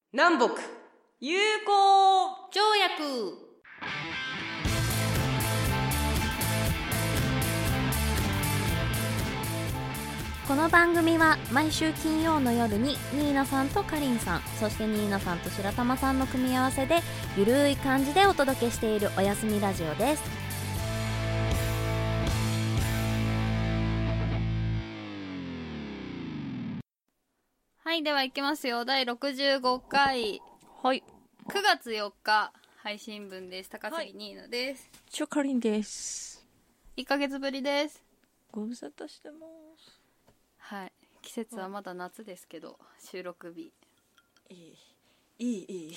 南北友好条約。この番組は毎週金曜の夜にニーナさんとカリンさん、そしてニーナさんと白玉さんの組み合わせでゆるい感じでお届けしているおやすみラジオです。はい、では行きますよ。第65回、 はい、 9月4日配信分です。高杉ニーナです。 チョカリンです。 1ヶ月ぶりです。 ご無沙汰してます。 はい、季節はまだ夏ですけど、収録日いい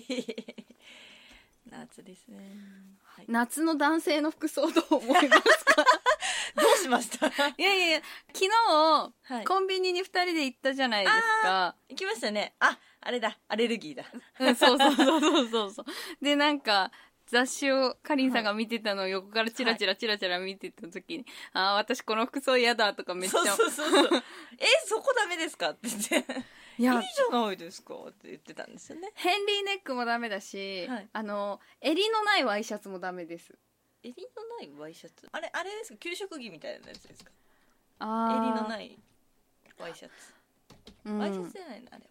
夏ですね、はい、 夏の男性の服装どう思いますか？ どうしました？ いや昨日、はい、コンビニに2人で行ったじゃないですか。 行きましたね。あれだ、アレルギーだ。 そうで、なんか雑誌をかりんさんが見てたのを横からチラチラ見てた時に、はい、私この服装嫌だとかめっちゃそうそこダメですかって言っていいじゃないですかって言ってたんですよね。 ヘンリーネックもダメだし、はい、襟のないワイシャツもダメです。 襟のないワイシャツ、あれですか、給食着みたいなやつですか？襟のないワイシャツ、ワイシャツじゃないのあれ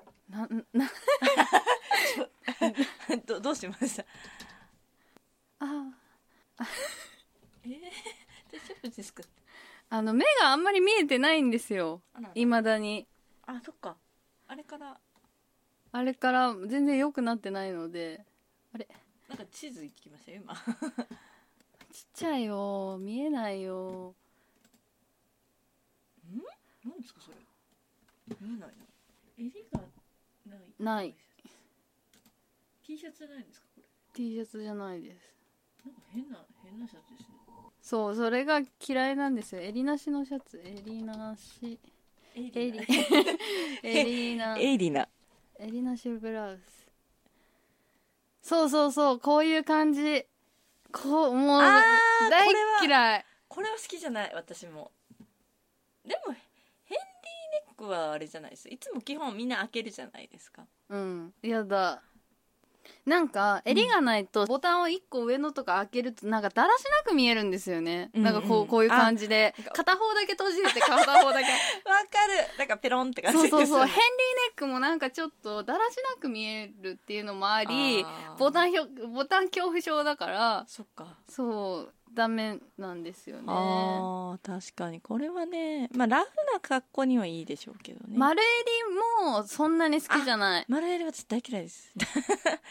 は。どうしました？大丈夫ですか？ 目があんまり見えてないんですよ、未だに。 そっか、あれから全然良くなってないので。あれ、 なんか地図行きましたよ今。 ちっちゃいよ、見えないよ。 何ですかそれ、見えないの。襟がない。 T シャツじゃないんですかこれ？ T シャツじゃないです。 なんか変なシャツですね。 そう、それが嫌いなんですよ。襟なしのシャツ。襟なしブラウス。そう、こういう感じ。もう大嫌い。 これは好きじゃない、私も。でもヘンリーネックはあれじゃないです。いつも基本みんな開けるじゃないですか。 やだ。なんか襟がないとボタンを1個上のとか開けるとなんかだらしなく見えるんですよね、なんかこういう感じで片方だけ閉じてて片方だけわかる、 なんかペロンって感じです。 そうヘンリーネックもなんかちょっとだらしなく見えるっていうのもあり、ボタン恐怖症だから、 そっか、 そうダメなんですよね。 確かにこれはね、ラフな格好にはいいでしょうけどね。 丸襟もそんなに好きじゃない。 丸襟は大嫌いですけど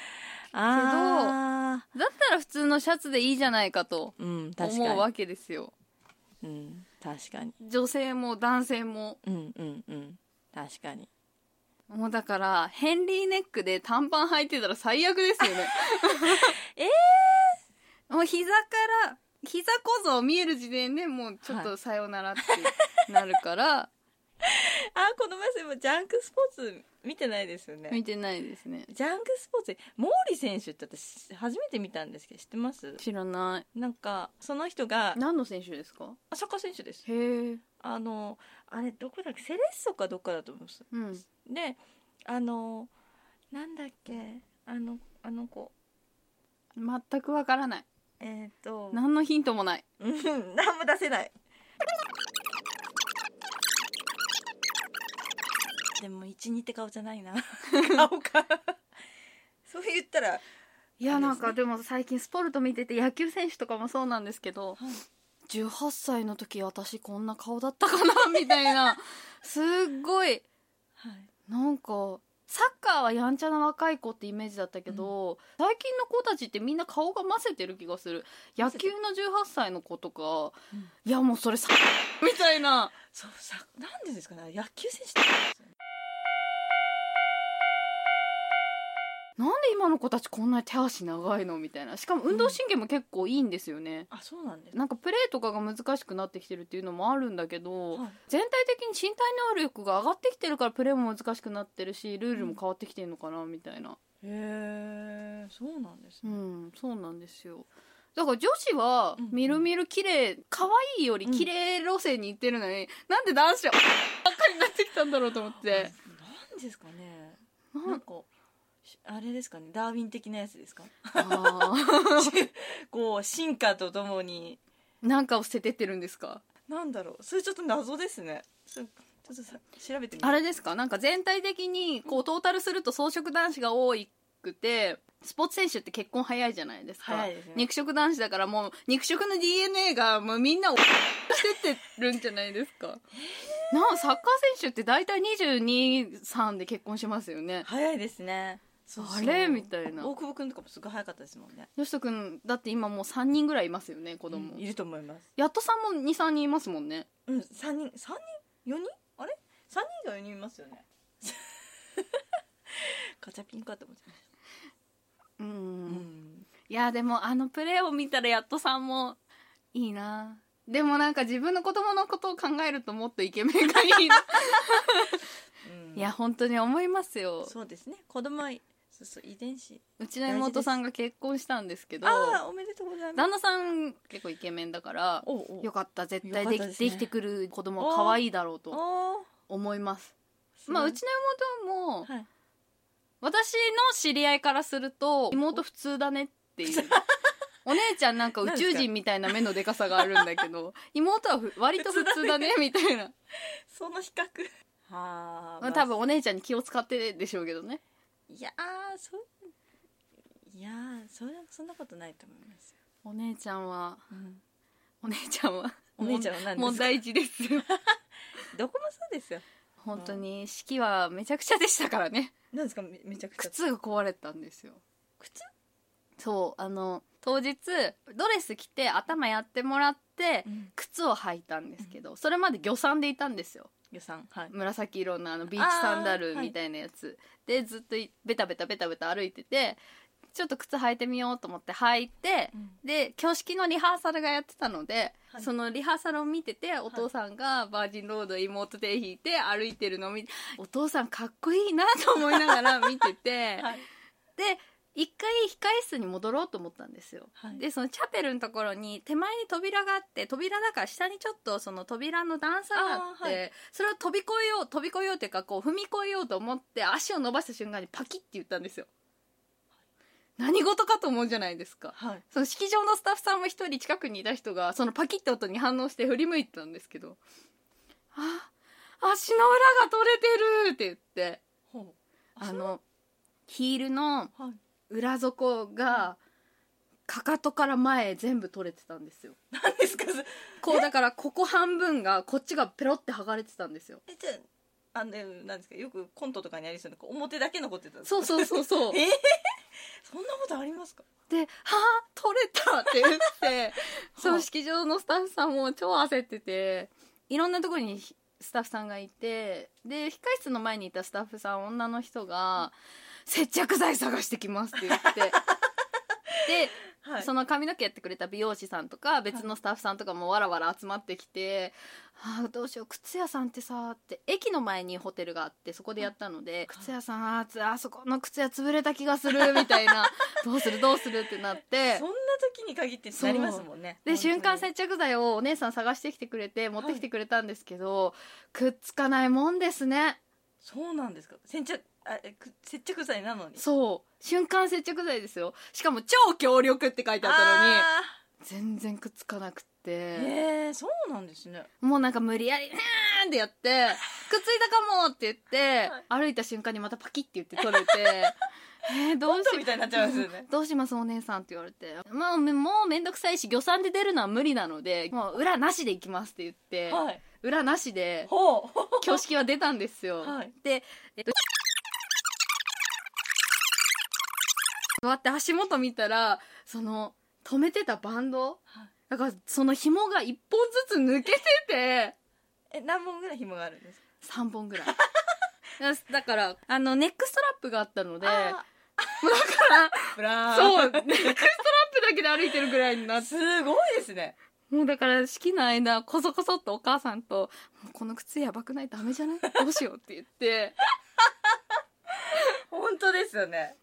だったら普通のシャツでいいじゃないかと思うわけですよ。 確かに女性も男性も。 確かに。 もうだからヘンリーネックで短パン履いてたら最悪ですよね。もう膝小僧見える時点でもうちょっとさよならってなるから、 この前もジャンクスポーツ見てないですよね。 見てないですね。 ジャンクスポーツ毛利選手って私初めて見たんですけど知ってます？ 知らない。 なんかその人が何の選手ですか？ サッカー選手です。 へえ。 あれどこだっけ、セレッソかどっかだと思います、でなんだっけ、あの子全くわからない。何のヒントもない。 何も出せない。でも12って顔じゃないな。顔か。そう言ったら、 いや、なんかでも最近スポルト見てて野球選手とかもそうなんですけど、18歳の時私こんな顔だったかなみたいな。すっごい、なんかサッカーはやんちゃな若い子ってイメージだったけど、最近の子たちってみんな顔がませてる気がする。野球の18歳の子とか、いやもうそれさみたいな。 そうさ、なんでですかね、野球選手ってなんで今の子たちこんなに手足長いのみたいな。しかも運動神経も結構いいんですよね。 そうなんです。 なんかプレーとかが難しくなってきてるっていうのもあるんだけど、全体的に身体能力が上がってきてるからプレーも難しくなってるし、ルールも変わってきてるのかなみたいな。 へえ、そうなんですね。 そうなんですよ。だから女子はみるみる綺麗、可愛いより綺麗路線に行ってるのに、なんで男子はばっかりになってきたんだろうと思って。 なんですかね。なんかあれですかね、ダーウィン的なやつですか。 あこう進化とともになんかを捨ててってるんですか。 なんだろう、それちょっと謎ですね。ちょっと調べてみて。 あれですか、なんか全体的にこうトータルすると草食男子が多くて、スポーツ選手って結婚早いじゃないですか。 早いですね。 肉食男子だからもう肉食の DNA がもうみんなをしてってるんじゃないですか。なんサッカー選手って大体22、3で結婚しますよね。 早いですね。そうそう、 あれみたいな。 大久保くんとかもすごい早かったですもんね。 よしとくんだって今もう3人ぐらいいますよね、子供、 いると思います。 やっとさんも 2,3 人いますもんね。 うん、3人4人あれ3人が4人いますよね。ガチャピンかと思ってました。 いやでもあのプレーを見たらやっとさんもいいな。でもなんか自分の子供のことを考えるともっとイケメンがいいな。いや本当に思いますよ。 そうですね、子供はそう遺伝子。 うちの妹さんが結婚したんですけど、 ああおめでとうございます。 旦那さん結構イケメンだからよかった、絶対できてくる子供は可愛いだろうと思います。まあうちの妹も、私の知り合いからすると妹普通だねっていう。お姉ちゃんなんか宇宙人みたいな目のでかさがあるんだけど妹は割と普通だねみたいな。 その比較まあ、多分お姉ちゃんに気を使ってでしょうけどね。 いやそんなことないと思いますよ。 お姉ちゃんは何問題児ですよ。 どこもそうですよ。 本当に式はめちゃくちゃでしたからね。 なんですか、めちゃくちゃ。 靴が壊れたんですよ。 靴？ そう当日ドレス着て頭やってもらって、靴を履いたんですけど、それまで魚山でいたんですよ。紫色のビーチサンダルみたいなやつ、でずっとベタベタ歩いてて、ちょっと靴履いてみようと思って履いて、で挙式のリハーサルがやってたので、そのリハーサルを見てて、お父さんがバージンロード妹手引いて歩いてるのを見て、お父さんかっこいいなと思いながら見てて、で一回控室に戻ろうと思ったんですよ、でそのチャペルのところに手前に扉があって、扉だから下にちょっとその扉の段差があって、それを飛び越えようっていうか、こう踏み越えようと思って足を伸ばした瞬間にパキッって言ったんですよ。何事かと思うじゃないですか、その式場のスタッフさんも一人近くにいた人がそのパキッって音に反応して振り向いてたんですけど、足の裏が取れてるって言って、ヒールの裏底がかかとから前全部取れてたんですよ。 何ですかこうだからここ半分がこっちがペロって剥がれてたんですよ。 じゃあなんですか、よくコントとかにありそうな表だけ残ってたんですか。そうそんなことありますか。 ではあ取れたって言ってその式場のスタッフさんも超焦ってて、いろんなところにスタッフさんがいて、で控室の前にいたスタッフさん、女の人が接着剤探してきますって言ってで、その髪の毛やってくれた美容師さんとか別のスタッフさんとかもわらわら集まってきて、どうしよう、靴屋さんってさって駅の前にホテルがあってそこでやったので、靴屋さんあそこの靴屋潰れた気がするみたいなどうするってなって、 そんな時に限ってなりますもんね。 で瞬間接着剤をお姉さん探してきてくれて持ってきてくれたんですけど、くっつかないもんですね。 そうなんですか。接着剤なのに。 そう瞬間接着剤ですよ。しかも超強力って書いてあったのに全然くっつかなくて、 そうなんですね。 もうなんか無理やりーんってやってくっついたかもって言って、歩いた瞬間にまたパキッて言って取れてどうしみたいになっちゃいますよね。 どうしますお姉さんって言われて、もうめんどくさいし魚山で出るのは無理なのでもう裏なしで行きますって言って、裏なしで挙式は出たんですよ。で座って足元見たらその止めてたバンド、だからその紐が1本ずつ抜けてて何本ぐらい紐があるんですか。 3本ぐらいだからネックストラップがあったので、だからそうネックストラップだけで歩いてるぐらいになって、 すごいですね。 もうだから式の間こそこそっとお母さんとこの靴やばくない、ダメじゃない、どうしようって言って本当ですよね。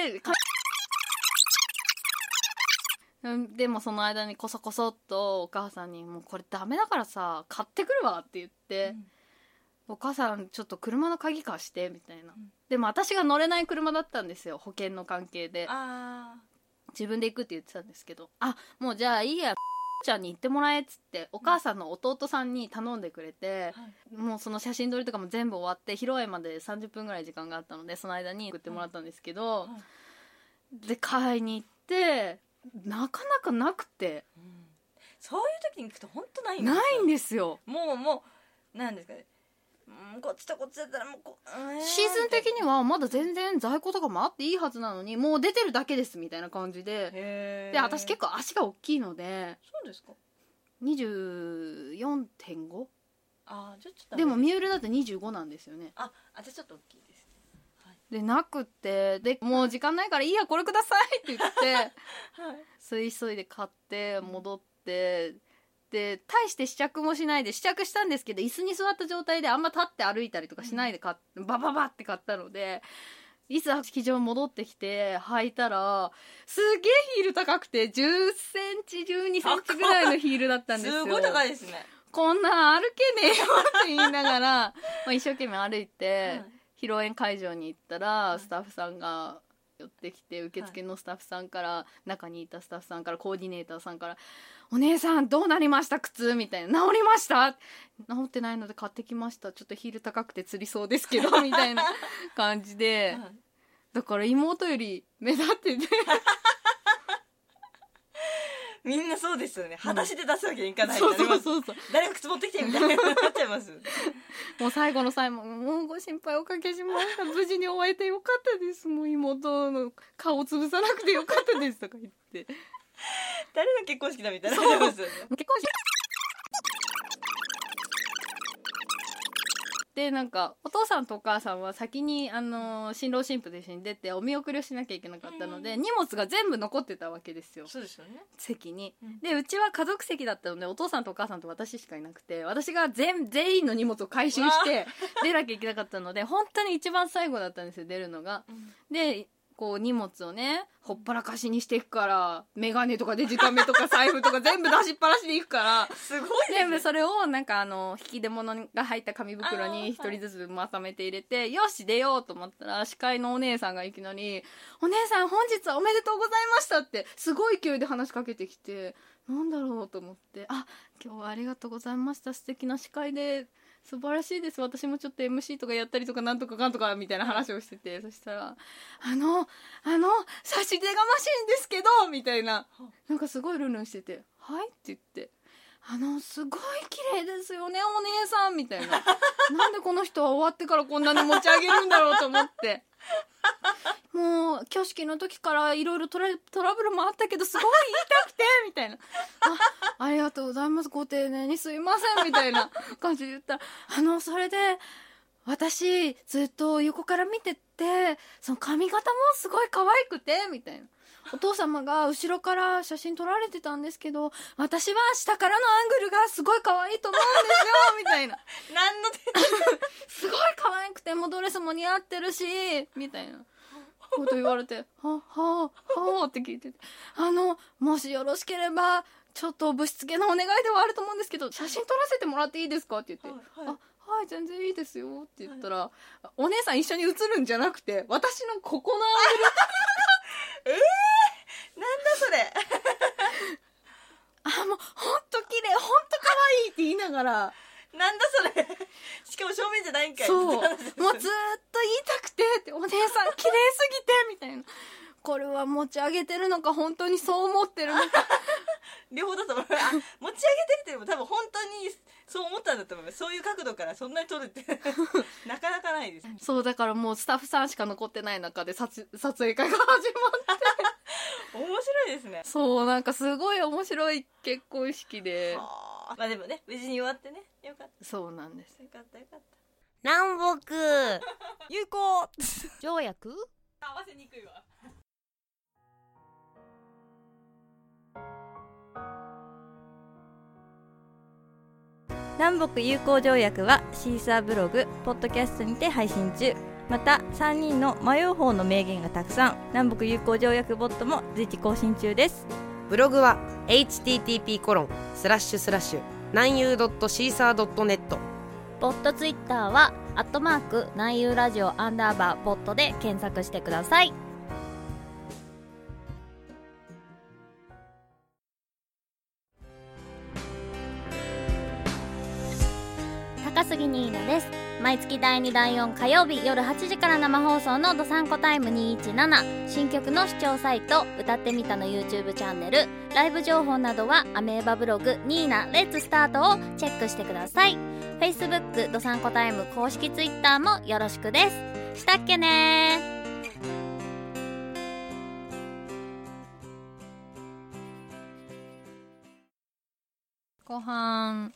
でもその間にこそこそっとお母さんにもうこれダメだからさ買ってくるわって言って、 お母さんちょっと車の鍵貸してみたいな、でも私が乗れない車だったんですよ、保険の関係で。自分で行くって言ってたんですけど、もうじゃあいいやちゃんに行ってもらえっつってお母さんの弟さんに頼んでくれて、もうその写真撮りとかも全部終わって披露宴まで30分ぐらい時間があったので、その間に送ってもらったんですけど、で買いに行ってなかなかなくて、 そういう時に行くと本当ないんですよ。 もうなんですかね、こっちとこっちだったらもうシーズン的にはまだ全然在庫とかもあっていいはずなのに、もう出てるだけですみたいな感じで、で私結構足が大きいので。 そうですか。 24.5？ じゃちょっとでもミュールだと25なんですよね。 じゃあちょっと大きいです、 でなくって、でもう時間ないからいいやこれくださいって言って急いで買って戻って、で大して試着もしないで、試着したんですけど椅子に座った状態であんま立って歩いたりとかしないでバババって買ったので、いざ式場戻ってきて履いたらすげえヒール高くて10センチ12センチぐらいのヒールだったんですよ。 すごい高いですね。 こんな歩けねえよって言いながら一生懸命歩いて、披露宴会場に行ったら、スタッフさんが寄ってきて、受付のスタッフさんから、中にいたスタッフさんから、コーディネーターさんから「お姉さんどうなりました靴」みたいな「治りました？治ってないので買ってきました、ちょっとヒール高くてつりそうですけど」みたいな感じで、だから妹より目立っててみんなそうですよね。裸足で出すわけにいかない、 そう誰が靴持ってきてみたいになっちゃいますもう最後の最後、もうご心配おかけしました、無事に終えてよかったです、もう妹の顔を潰さなくてよかったですとか言って誰の結婚式だみたいになっちゃいますよね。 結婚式で、なんかお父さんとお母さんは先に新郎新婦と一緒に出てお見送りをしなきゃいけなかったので、荷物が全部残ってたわけですよ。 そうですよね。 席に、でうちは家族席だったので、お父さんとお母さんと私しかいなくて、私が全員の荷物を回収して出なきゃいけなかったので、本当に一番最後だったんですよ、出るのが。でこう荷物をねほっぱらかしにしていくから、メガネとかデジカメとか財布とか全部出しっぱなしでいくからすごいですね。 全部それをなんか引き出物が入った紙袋に一人ずつまとめて入れて、よし出ようと思ったら、司会のお姉さんがいきなり「お姉さん本日はおめでとうございました」ってすごい勢いで話しかけてきて、なんだろうと思って、今日はありがとうございました、素敵な司会で素晴らしいです、私もちょっと MC とかやったりとかなんとかかんとかみたいな話をしてて、そしたら差し出がましいんですけどみたいな、なんかすごいルンルンしてて「はい?」って言って「すごい綺麗ですよねお姉さん」みたいななんでこの人は終わってからこんなに持ち上げるんだろうと思ってもう挙式の時からいろいろトラブルもあったけどすごい言いたくてみたいなありがとうございます、ご丁寧にすいませんみたいな感じで言ったら、それで私ずっと横から見てて、その髪型もすごい可愛くてみたいな、お父様が後ろから写真撮られてたんですけど、私は下からのアングルがすごい可愛いと思うんですよみたいな何のすごい可愛くて、もうドレスも似合ってるしみたいなこと言われてはあって聞いてて、もしよろしければちょっとぶしつけなお願いではあると思うんですけど、写真撮らせてもらっていいですかって言って、はい全然いいですよって言ったら、お姉さん一緒に写るんじゃなくて私のここのアングルなんだそれもうほんと綺麗、ほんと可愛いって言いながらなんだそれしかも正面じゃないんかい。 そうもうずーっと言いたくてって、お姉さん綺麗すぎてみたいな、これは持ち上げてるのか本当にそう思ってるのか両方だと思う。持ち上げてるっても多分本当にそう思ったんだと思います。そういう角度からそんなに撮るってなかなかないです。 そうだからもうスタッフさんしか残ってない中で撮影会が始まって面白いですね。 そうなんかすごい面白い結婚式で、 まあでもね無事に終わってねよかった。 そうなんです。 よかったよかった。 南北友好条約合わせにくいわ。 南北友好条約はシーサーブログ、ポッドキャストにて配信中。また3人の迷う方の名言がたくさん、南北友好条約ボットも随時更新中です。 ブログは http:// 南友.caesar.net、 ポッドツイッターは南優ラジオ_ポッドで検索してください。高杉ニーナです。毎月第2第4火曜日夜8時から生放送のどさんこタイム217、新曲の視聴サイト歌ってみたの YouTube チャンネル、ライブ情報などはアメーバブログニーナレッツスタートをチェックしてください。 Facebook どさんこタイム公式 Twitter もよろしくです。したっけね後半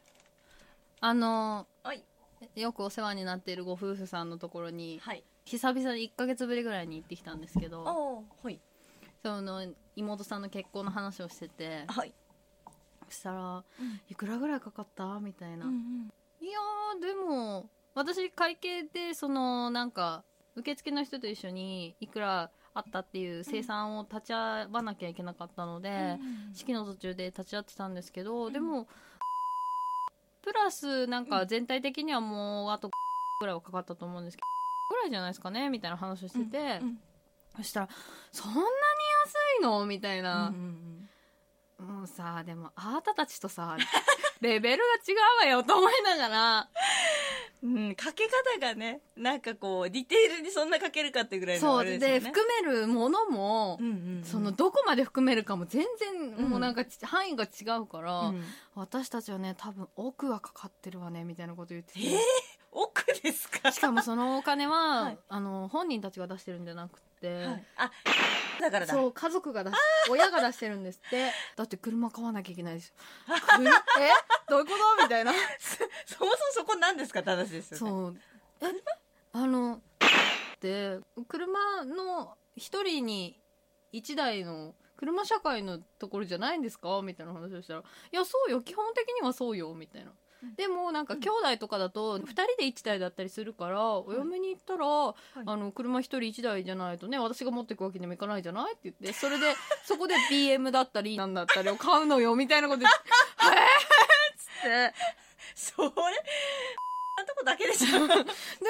よくお世話になっているご夫婦さんのところに、はい、久々に1ヶ月ぶりぐらいに行ってきたんですけど、はい、その妹さんの結婚の話をしてて、はい、そしたら、いくらぐらいかかったみたいな、いやでも私会計でそのなんか受付の人と一緒にいくらあったっていう生産を立ち会わなきゃいけなかったので、式の途中で立ち会ってたんですけど、でもプラスなんか全体的にはもうあとぐらいはかかったと思うんですけど、ぐらいじゃないですかねみたいな話をしてて、そしたらそんなに安いのみたいな、もうさでもあなたたちとさレベルが違うわよと思いながらかけ方がねなんかこうディテールにそんなかけるかってぐらいのあれですよね。 そうで含めるものも、そのどこまで含めるかも全然もうなんか範囲が違うから、私たちはね多分億はかかってるわねみたいなこと言ってて、 億ですか？ しかもそのお金は、はい、本人たちが出してるんじゃなくて、はい、 だからだそう家族が親が出してるんですってだって車買わなきゃいけないでしょどういうことみたいなそもそもそこ何ですかって話ですよね。 そうで車の一人に一台の車社会のところじゃないんですかみたいな話をしたら、いやそうよ基本的にはそうよみたいな、でもなんか兄弟とかだと2人で1台だったりするから、お嫁に行ったら、車1人1台じゃないとね私が持っていくわけにもいかないじゃないって言って、それでそこで BM だったりなんだったりを買うのよみたいなこと言ってつってそれなとこだけでしょで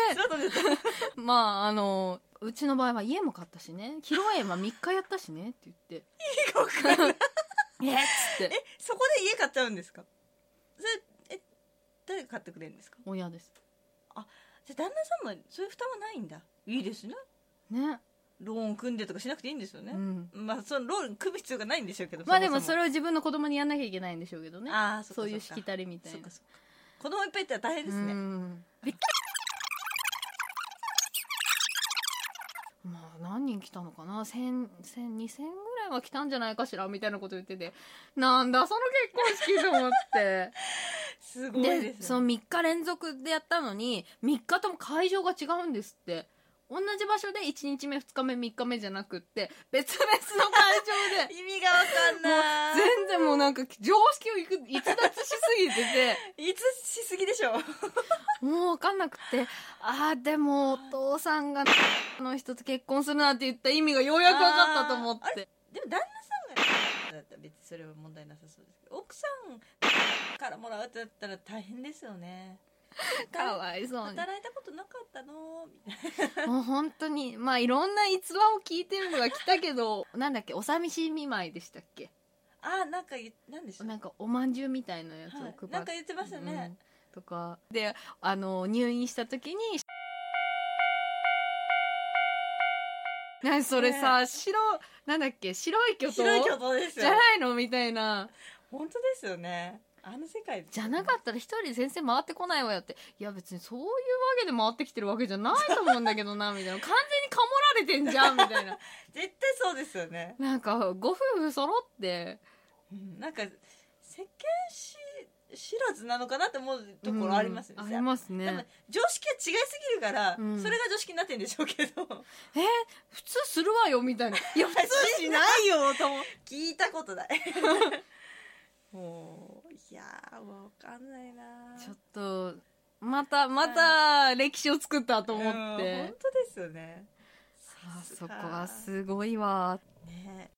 まあうちの場合は家も買ったしね、披露宴は3日やったしねって言っていい子かなつってそこで家買っちゃうんですか？それ誰が買ってくれるんですか？ 親です。 じゃあ旦那さんもそういう負担はないんだ。いいですね。ローン組んでとかしなくていいんですよね、まあそのローン組む必要がないんでしょうけど、 まあでもそれを自分の子供にやんなきゃいけないんでしょうけどね。そういうしきたりみたいな。 子供いっぱいいったら大変ですね。 まあ何人来たのかな、1000、2000ぐらいは来たんじゃないかしらみたいなこと言ってて、なんだその結婚式と思ってすごいですね。 でその3日連続でやったのに3日とも会場が違うんですって。同じ場所で1日目2日目3日目じゃなくって別々の会場で意味がわかんない。 全然もうなんか常識を逸脱しすぎてて逸しすぎでしょもうわかんなくて、でもお父さんがの人と結婚するなんて言った意味がようやく分かったと思って。 でも旦那さんがだったら別にそれは問題なさそうですけど、奥さんからもらうってだったら大変ですよね。 かわいそうに働いたことなかったのみたいな。 もう本当にまあいろんな逸話を聞いてるのが来たけどなんだっけ、お寂しい見舞いでしたっけ。 なんかなんでしょう、 なんかおまんじゅうみたいなやつを配って、 なんか言ってましたね、 とかで入院した時に何それさ、なんだっけ、白い巨頭ですよじゃないのみたいな。 本当ですよね。世界じゃなかったら一人で先生回ってこないわよって。いや別にそういうわけで回ってきてるわけじゃないと思うんだけどなみたいな。完全にかもられてんじゃんみたいな絶対そうですよね。 なんかご夫婦揃って、 なんか世間知らずなのかなって思うところありますよね、 ありますね。 多分常識が違いすぎるから、それが常識になってるんでしょうけど普通するわよみたいな。いや普通しないよと聞いたことないもういやーわかんないな。 ちょっとまた歴史を作ったと思って、 本当ですよね。 そこはすごいわね。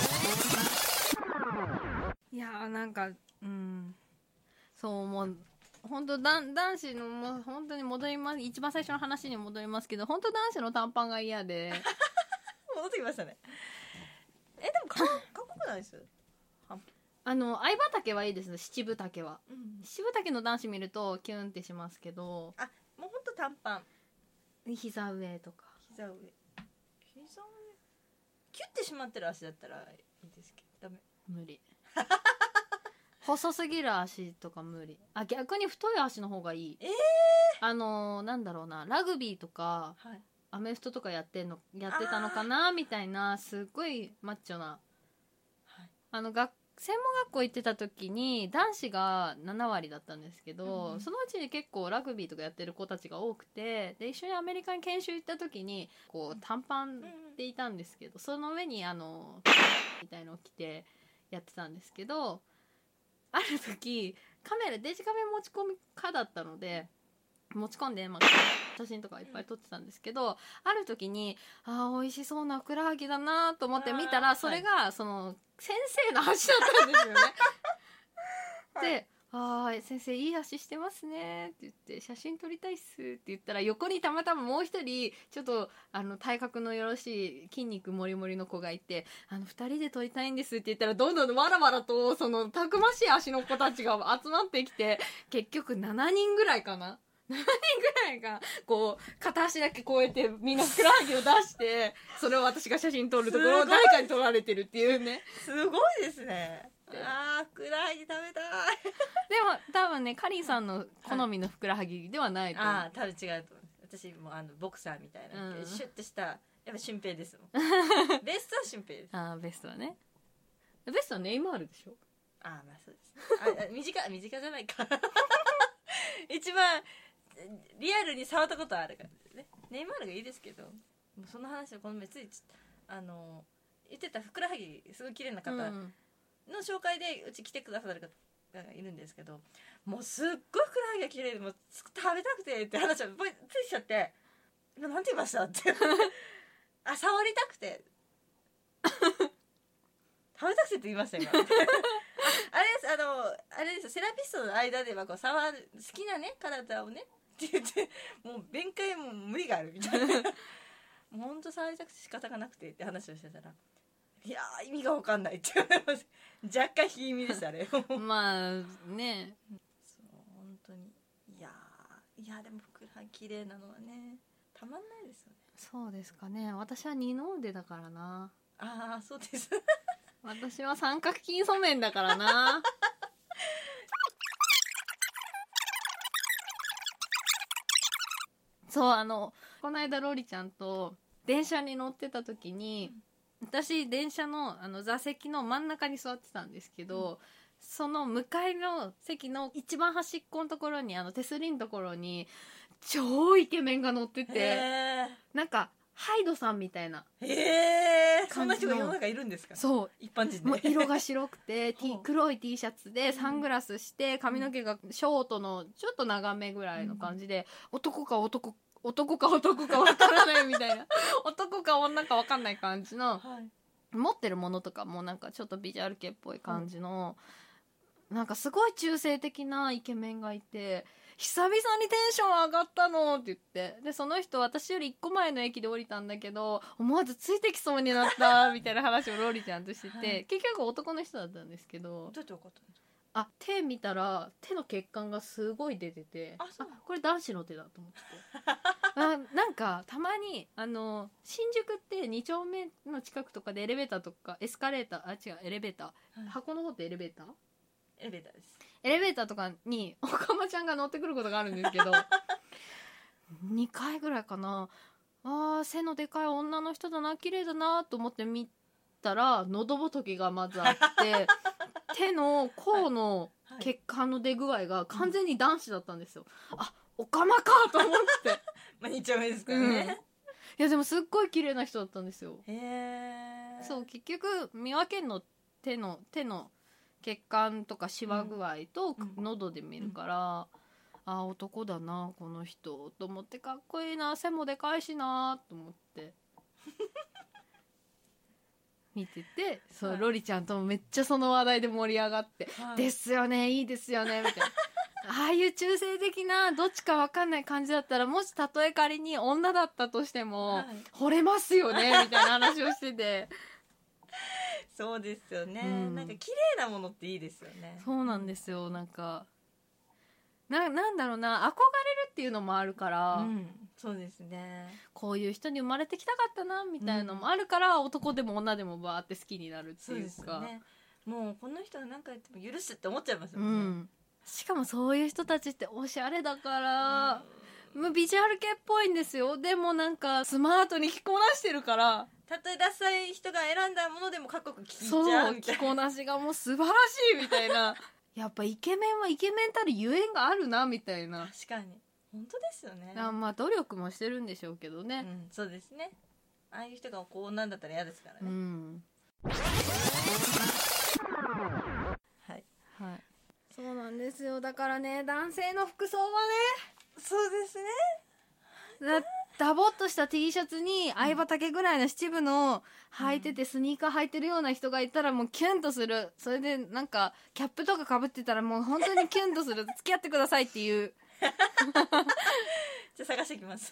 いやーなんかそうもう本当男子のもう本当に戻ります、一番最初の話に戻りますけど、本当男子の短パンが嫌で戻ってきましたね。でもかっこよくないです？ 相畑はいいですね。七分丈は、七分丈の男子見るとキュンってしますけど、 あ、もうほんと短パン、 膝上とか膝上キュッてしまってる足だったらいいですけど、ダメ、無理細すぎる足とか無理。あ、逆に太い足の方がいい。なんだろうな、ラグビーとか、はい、アメフトとかやってたのかなみたいな、すっごいマッチョな、はい、専門学校行ってた時に男子が7割だったんですけど、そのうちに結構ラグビーとかやってる子たちが多くて、で一緒にアメリカに研修行った時にこう短パンでいたんですけど、その上にみたいのを着てやってたんですけど、ある時デジカメ持ち込みかだったので持ち込んで、写真とかいっぱい撮ってたんですけど、ある時に美味しそうなふくらはぎだなと思って見たら、それがその先生の足だったんですよねで、先生いい足してますねって言って、写真撮りたいっすって言ったら、横にたまたまもう一人ちょっと体格のよろしい筋肉もりもりの子がいて、2人で撮りたいんですって言ったら、どんどんわらわらとそのたくましい足の子たちが集まってきて、結局7人ぐらいかな、7人ぐらいがこう片足だけこうやってみんなふくらはぎを出してそれを私が写真撮るところを誰かに撮られてるっていうね。 すごいですね。ふくらはぎ食べたいでも多分ね、カリーさんの好みのふくらはぎではないと思う。 多分違うと思う。私もボクサーみたいな、シュッとしたやっぱ俊平ですもんベストは俊平です。 ベストはね、ベストはネイマールでしょ。 まあそうです短じゃないか一番リアルに触ったことあるからね。ネイマールがいいですけど、もうその話をこの前つい言ってたふくらはぎすごい綺麗な方の紹介でうち来てくださる方がいるんですけど、もうすっごいふくらはぎが綺麗でもう食べたくてって話をついしちゃって、今なんて言いましたって触りたくて食べたくてって言いました今あれですよ、セラピストの間ではこう好きなね体をねって言って、もう弁解も無理があるみたいなもうほんと触りたくて仕方がなくてって話をしてたら、いや意味が分かんないって言われます。若干引き気味でしたねまあね、 そう本当にいやでもふくらはぎ綺麗なのはねたまんないですよね。 そうですかね。私は二の腕だからな。 そうです私は三角筋素面だからなそうこの間ロリちゃんと電車に乗ってた時に、私電車の座席の真ん中に座ってたんですけど、その向かいの席の一番端っこのところに手すりのところに超イケメンが乗ってて、なんかハイドさんみたいなそんな人が世の中いるんですか。 そう一般人でもう色が白くて黒い T シャツでサングラスして髪の毛がショートのちょっと長めぐらいの感じで、男かわからないみたいな男か女かわかんない感じの、持ってるものとかもなんかちょっとビジュアル系っぽい感じの、なんかすごい中性的なイケメンがいて、久々にテンション上がったのって言って、でその人私より1個前の駅で降りたんだけど思わずついてきそうになったみたいな話をロリちゃんとしてて、結局男の人だったんですけど、 どうやって分かったんですか。 手見たら手の血管がすごい出てて、これ男子の手だと思ってなんかたまに新宿って2丁目の近くとかでエレベーターとかエスカレーターエレベーター、箱の方ってエレベーターです。 エレベーターとかにおかまちゃんが乗ってくることがあるんですけど2回ぐらいかな、背のでかい女の人だな、綺麗だなと思って見たら喉仏がまずあって手の甲の血管の出具合が完全に男子だったんですよ。おかまかと思って 2丁目ですからね、 いやでもすっごい綺麗な人だったんですよ。そう結局見分けるの手の血管とかシワ具合と喉で見るから、男だなこの人と思って、かっこいいな、背もでかいしなと思って見てて、ロリちゃんともめっちゃその話題で盛り上がって、ですよねいいですよねみたいああいう中性的などっちか分かんない感じだったら、もしたとえ仮に女だったとしても、 はい惚れますよねみたいな話をしててそうですよね、なんか綺麗なものっていいですよね。 そうなんですよ。なんかなんだろうな、憧れるっていうのもあるから、 そうですね。 こういう人に生まれてきたかったなみたいなのもあるから、男でも女でもバーって好きになるっていうか、 ね、もうこの人が何か言っても許すって思っちゃいますよね、 しかもそういう人たちっておしゃれだから、もうビジュアル系っぽいんですよ。でもなんかスマートに着こなしてるから、 たとえダサい人が選んだものでもかっこよく着ちそうゃうみたいな。 着こなしがもう素晴らしいみたいなやっぱイケメンはイケメンたるゆえんがあるなみたいな。 確かに本当ですよね。 まあ努力もしてるんでしょうけどね、 そうですね。ああいう人がこうなんだったら嫌ですからね、はい、 はい、そうなんですよ。だからね、男性の服装はね、 そうですね、 ダボっとした T シャツに相葉丈ぐらいの七分の履いてて、スニーカー履いてるような人がいたらもうキュンとする。それでなんかキャップとかかぶってたらもう本当にキュンとする付き合ってくださいっていうじゃあ探してきます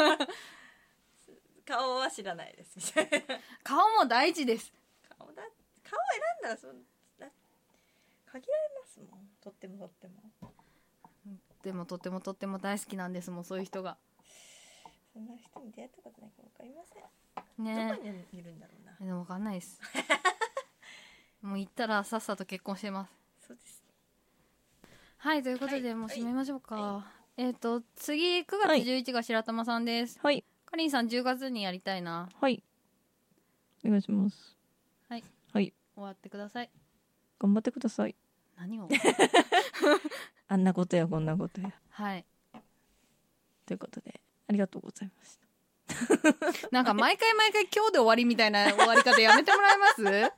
顔は知らないですみたいな。 顔も大事です。 顔選んだら限られますもん。とってもでもとっても大好きなんですもん、そういう人が。 そんな人に出会ったことないから分かりませんね。 どこにいるんだろうな。 でも分かんないですもう行ったらさっさと結婚してます。 そうです。 はい、ということで、もう締めましょうか。次9月11が白玉さんです。 はい。 かりんさん10月にやりたいな。 はい。お願いします。 はい。 はい。 終わってください。 頑張ってください。 何をあんなことやこんなことや。 はい。 ということで、ありがとうございました。 なんか毎回今日で終わりみたいな終わり方やめてもらえますだ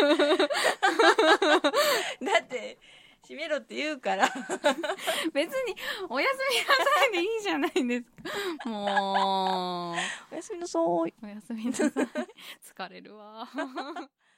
って閉めろって言うから別におやすみなさいでいいじゃないですか。もうおやすみなさい。 おやすみなさい疲れるわ